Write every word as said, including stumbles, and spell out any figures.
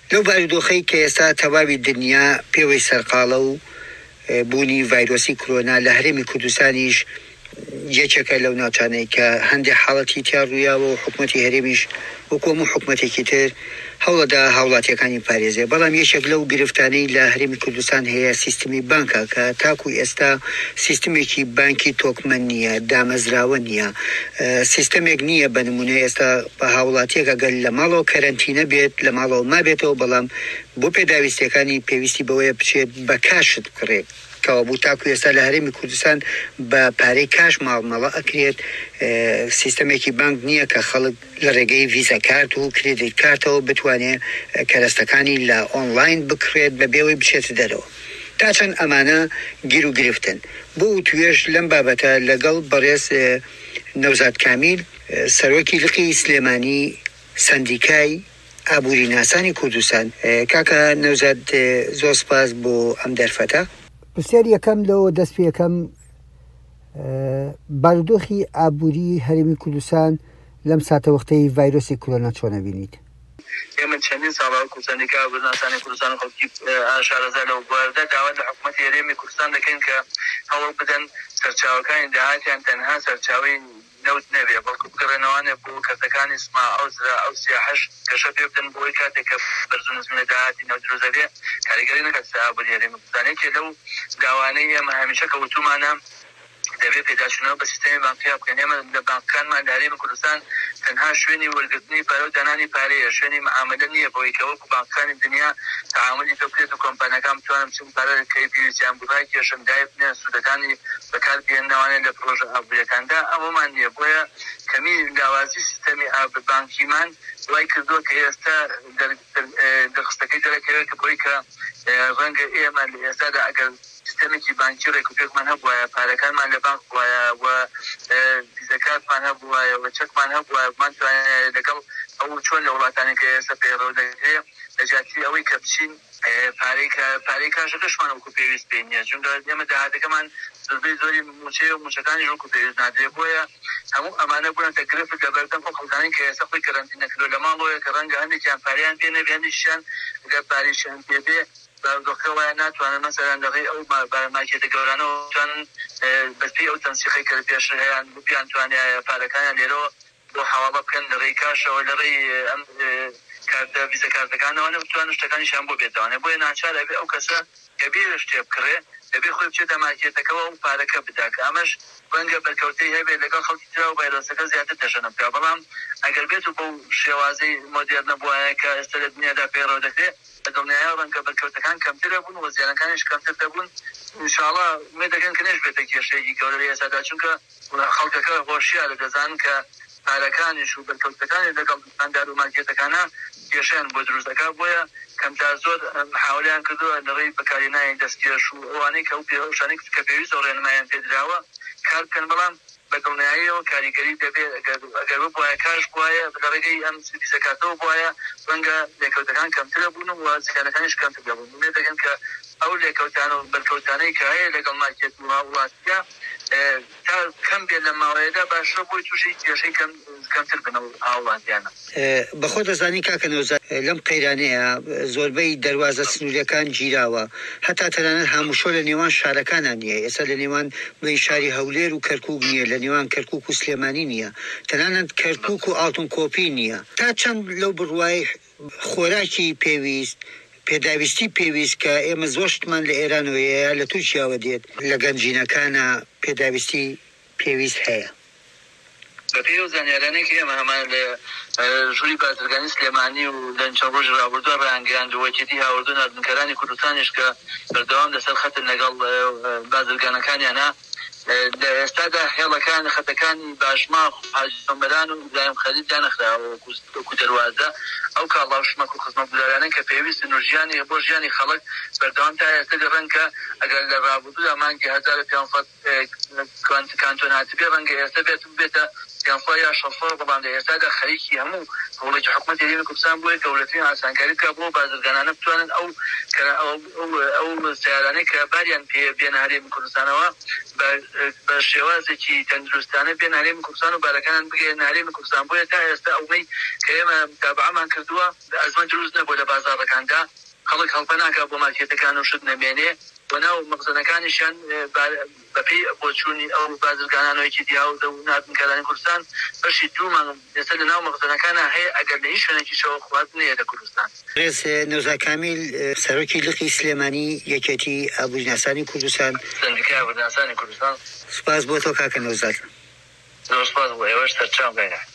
لەو بارودۆخەی کە ئێستا تەواوی دنیا پێوەی سەرقاڵە و بوونی ڤایرۆسی کۆرۆنا لە هەرێمی کوردستانیش یەکێکە لەو ناوچانەی کە هەندێک حاڵەتی تیا ڕوویاوە و حکوومەتی هەرێمیش وەکو هەموو حکوومەتێکی تر هەوڵەدا هاوڵاتیەکانی پارێزێ. بەڵام یەکێک لەو گرفتانەی لە هەرێمی کوردستان هەیە سیستمی بانکە کە تاکو ئێستا سیستمێکی بانکی تۆکمەن نییە، دامەزراوە نییە، سیستمێک نییە بە نمونە ئێستا بە هاوڵاتیەکە گەل لە ماڵەوە کەرەنتینە بێت لە ماڵەوە ما بێتەوە، بەڵام بۆ پێداویستەکانی پێویستی بەوەیە بچێت بە کاشت بکڕێت کەوا بوو تاکو ئێستا لە هەرێمی کوردستان بە پارەی کاش ماڵمەڵە ئەکرێت. سیستمێکی بانک نییە کە خەڵک لە ڕێگەی ڤیزا کارت و کریدیت کارتەوە بتوانێت کەرەستەکانی لە ئۆنلاین بکرێت بە بێەوەی بچێت دەرەوە. تا چەند ئەمانە گیر و گرفتن بۆ و توێش لەم بابەتە لەگەڵ بەڕێز نەوزاد کامیل سەرۆکی لقی سلێمانی سندیکای ئابووری ناسانی کوردستان. کاکە نەوزاد زۆر سپاس بۆ ئەم دەرفەتە. پرسیار یەکەم لەوە دەست پێ یەکەم بارودۆخی ئابووری هەرێمی کوردستان لەم ساتەوەختەی ڤایرۆسی کۆرۆنا چۆنە بینیت؟ ئێمە چەندین ساڵا کوردستانیکا بەناسانی کوردستان خەڵکی شارەزا لەو بواردا داوا لە حکوومەتی هەرێمی کوردستان دەکەن کە هەوڵ بدەن سەرچاوەکانی داهاتیان تەنها سەرچاوی نەوت نەبێ بەڵکو بگەڕێنەوانێ بۆ کەسەکانی سما ئەو زرا ئەو سیاحەش گەشە پێ بدەن بۆی کاتێک کە بەرزە نزم لە داهاتی نەوت دروزەبێ کاریگەری نەکات ئابووری هەرێمی کوردستانێکی لەو داوانەی ئێمە هەمیشە کەوتومانە دەبێت پێداچوونەوە بە سیستەمی بانکیا بکەن. ئێمە لە بانکەکانمان لە هەرێمی کوردستان تەنها شوێنی وەرگرتنی پارە و دانانی پارەیە، شوێنی معاملە نییە بۆی کە وەکو بانکەکانی دنیا تعاملی پێ بکرێت و کۆمپانیەکان بتوانن بچن پارە کەی پێویستیان بڕای کێشن دای بنێن سوودەکانی بەکار بهێننەوەوانێت لە پرۆژە ئابووریەکاندا. ئەوەمان نییە، بۆیە کەمی لاوازی سیستەمی ئاب بانکیمان دوای کردووە کە ئێستا دەرخستەکەی دەرەکەوێت کە بۆی کە ڕەنگە ئێمە لە ئێستادا ئەگەر سیستمێکی بانکی ڕێکوپێکمان هەبووایە، پارەکانمان لە بانک وایە و ڤیزەکارتمان هەبووایە و چەکمان هەبووایە بمانتوانێت لەگەڵ ئەو چۆن لە وڵاتانی کە ئێستا پەیڕەو دەکرێت لە جاتی ئەوەی کە بچین پارەی کاشەکەشمان وەکو پێویست پێ نییە، چونکە ئێمە داهاتەکەمان زۆربەی زۆری موچەیە و موچەکانی وەکو پێویست نادرێت. بۆیە هەموو ئەمانە بوونەتە گرفت لە بەردەم ئەو خەڵکانی کە ئێستا خۆی کەرەنتینە کردو لە ماڵەوەیە کە ڕەنگە هەندێکیان پاریان پێ نەبێ، هەندێکیان ئەگەر پاریشیان پێبێ بارودۆخەوەیە ناتوانن مەسەلەن لەغەی ئەو مارکێتە گەورانەوە توانن بەپێی ئەو تەنسیقی کە پێش هەیەیان بپیان توانێت پارەکانیان لێرەوە بۆ حواڵە بکەن لەڕێی کاشەوە لەڕێی ئەم کارتە ڤیزە کارتەکانەوە نەبتوانن شتەکانیشیان بۆ بێتەوەنێ. بۆیە ناچار ئەبێ ئەو کەسە کە بێ شتێ بکڕێ دەبێ خۆی بچێتە مارکێتەکەەوە و پارەکە بدات کە ئەمەش ڕەنگە بەرکەوتەی هەبێت لەگەڵ خەڵکی ترا و ڤایرۆسەکە زیاتر دەژەنە بکات. بەڵام ئەگەر بێت و بۆ شێوازەی مۆدێرنە بووایە کە ئێستا لە دنیادا پەیڕەو دەکرێت لەگەڵنیایە ڕەنگە بەرکەوتەکان کەمترە بوون و زیانەکانیش کەمتر دەبوون. ئینشاڵڵا مێ دەگەن کە نێش بێتە کێشەیەکی گەورە لە ئێستادا، چونکە خەڵکەکە هۆشیار دەزانن کە پارەکانیش و بەرکەوتەکانی لەگەڵ دکاندار و مارکێتەکانە کێشیان بۆ دروست دەکات. بۆیە کەمتار زۆر محاولیان کردووە لەڕێی بەکارهێنانی دەستکێش و ئەوانەی کە ئەو پێشانەی کە پێویستە و ڕێنمایان پێدراوە کار بکەن، بەڵام بەدڵنیاییەوە کاریگەری دەبێت ئەگەر بواە کاش بواە لە ڕێگەی ئەم سیسەکاتەوە بواە ڕەنگە لێکەوتەکان کەمترە بوون و زیانەکانیش کەمتر دەبوون. مێ دەگەن کە ئەو لێکەوتان و بەرکەوتانەی کە هەیە لەگەڵ مارکێت و وڵاتیە تا کەم بێت لە ماوەیەدا باشترە بۆی تووشی کێشەی کەمتر بنەوە ئاوڵاتیانە. بەخۆ دەزانی کاکە نەوزاد لەم قەیرانەیە زۆربەی دەواازە سنوورەکان گیراوە، هەتا تەنانەت هاموشۆ لە نێوان شارەکانان نییە. ئێستا لە نێوان بڵێ شاری هەولێر و کەرکووک نییە، لە نێوان کەرکووک و سلێمانی نییە، تەنانەت کەرکووک و ئاڵتون کۆپی نییە. تا چەند لەو بڕوای خۆراکی پێویست پێداویستی پێویست کە ئێمە زۆر شتمان لە ئێرانەوەیە لە تورکیاوە دێت لە گەنجینەکانە پێداویستی پێویست هەیە. بەپێی و زانیارانێکی ئێمە هەمان لە ژووری بازرگانی سلێمانی و لە چەند ڕۆژی ڕابردووە ڕاهەنگیراند و وەکیلی هاوردوون نردنکەرانی کوردستانیش کە بەردەوام لەسەر خەتن لەگەڵ بازرگانەکانیانە لە ئێستادا هێڵەکان خەتەکانی باشماخ و حاجی پەمبەران و ئیبراهیم خەلیل دانەخراوە وەکو دەروازە ئەو کاڵاوشمەک و خزمەتگوزارانەی کە پێویستن و ژیانی بۆ ژیانی خەڵک بەردەوام تا ئێستا ڕەنگە ئەگەر لە ڕابردوودا مانگی هەزار و پێنج سەد کانتۆناتی بێ ڕەنگە ئێستا بێت بێتە یانخوا یا شەفۆر بەڵام لە ئێستادا خەریکی هەموو هەوڵێکی حکوومەتی هەرێمی کوردستان بووە گەورەترین ئاسانکاری بکات بۆ بازرگانانە بتوانن ئەو ئەو سیارانەی کە باریان پێ بێنە هەرێمی کوردستانەوە بە شێوازێکی تەندروستانە بێنە هەرێمی کوردستان و بارەکانیان بگەێنە هەرێمی کوردستان. بۆیە تا ئێستا ئەوەی کە ئێمە متابعەمان کردووە ئەزمە دروست نەبووە لە بازاڕەکاندا، خەڵک هەڵپە ناکات بۆ مارکێتەکان و شت نەمێنێ و ناو مەخزنەکانیشیان بەپێی بۆچوونی ئەو بازرگانانەوەیکی دیاو و ناتنکارانی کوردستان بەشی دوومان ئێستا لە ناو مەخزنەکانە هەیە ئەگەر لە هیچ شوێنێکی شەوە خواردنەیە لە کوردستان. ڕێز نەوزا کامیل سەرۆکی لقی سلێمانی یەکێتی ئابوورناسانی کوردستان، سندیکای ئابوورناسانی کوردستان. سوپاس بۆ تۆ کاکە نەوزاد. زۆر سوپاس بۆ ئێوەش سەرچاو بێنە.